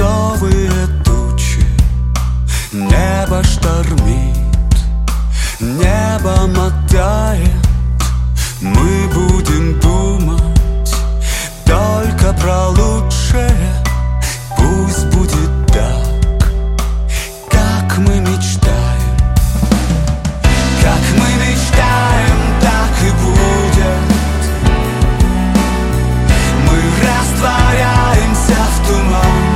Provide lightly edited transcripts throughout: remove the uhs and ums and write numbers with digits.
свинцовые тучи. Небо штормит, небо мотает. Мы будем думать только про лучшее. Пусть будет так, как мы мечтаем. Как мы мечтаем, так и будет. Мы растворяемся в туман.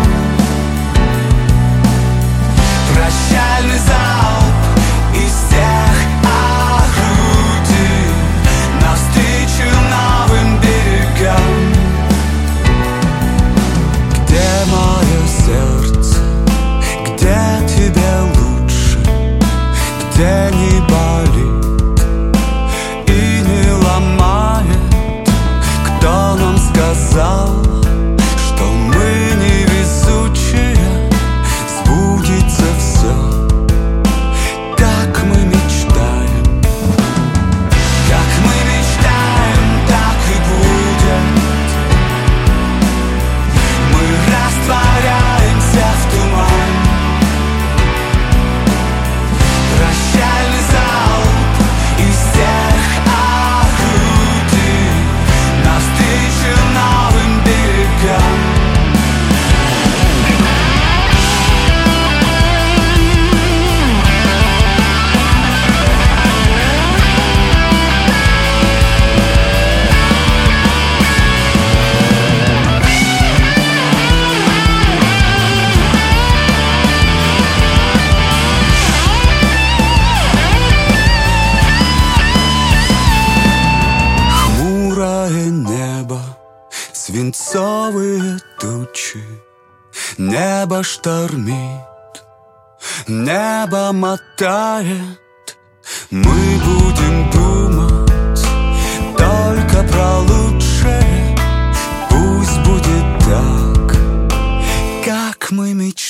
Прощальный залп из всех орудий навстречу новым берегам. Где мое сердце? Где тебе лучше? Где не болит и не ломает? Кто нам сказал, что мы невезучие? Сбудется все, как мы мечтаем. Как мы мечтаем, так и будет. Мы растворяемся в туман. Прощальный залп из всех орудий навстречу новым берегам. Хмурое небо, свинцовые тучи. Небо штормит, небо мотает. Мы будем думать только про лучшее. Пусть будет так, как мы мечтаем.